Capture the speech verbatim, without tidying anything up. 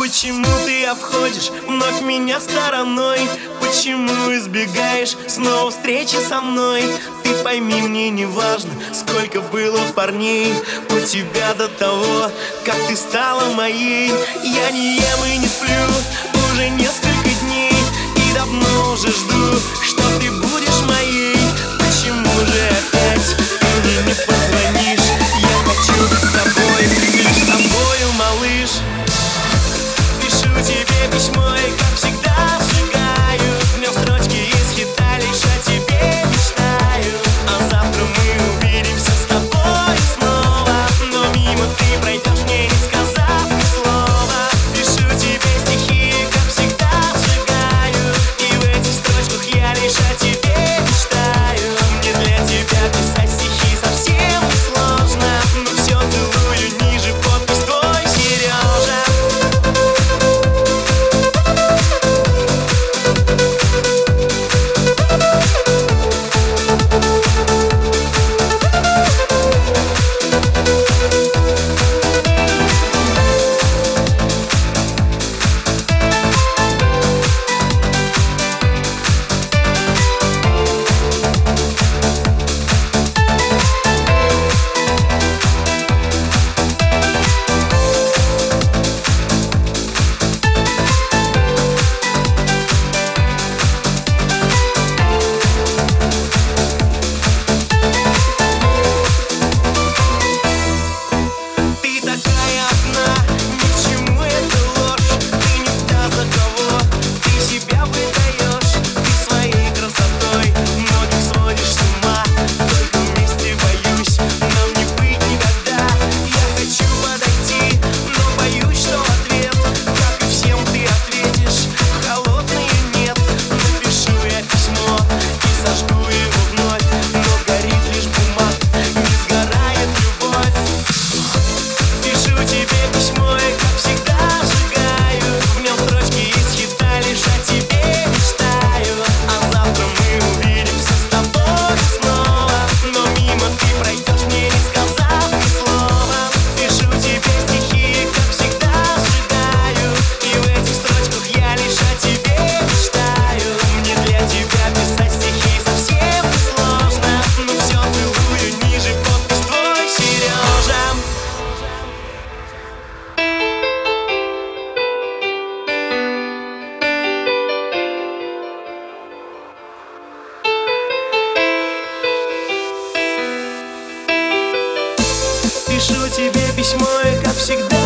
Почему ты обходишь вновь меня стороной? Почему избегаешь снова встречи со мной? Ты пойми, мне не важно, сколько было парней у тебя до того, как ты стала моей. Я не ем и не сплю уже несколько дней, и давно уже жду, что ты будешь моей. Почему же опять ты мне не позвонишь? Я хочу быть с тобой, лишь с тобою, малыш. Пишу тебе письмо и, как всегда, сжигаю в нем строчки из хита, лишь о тебе мечтаю. А завтра мы увидимся с тобой снова, но мимо ты пройдешь, мне не сказав ни слова. Пишу тебе стихи, как всегда, сжигаю, и в этих строчках я лишь о тебе мечтаю. Мне для тебя писать стихи совсем не сложно, но все целую ниже, подпись твой, Сережа. Пишу тебе письмо и, как всегда,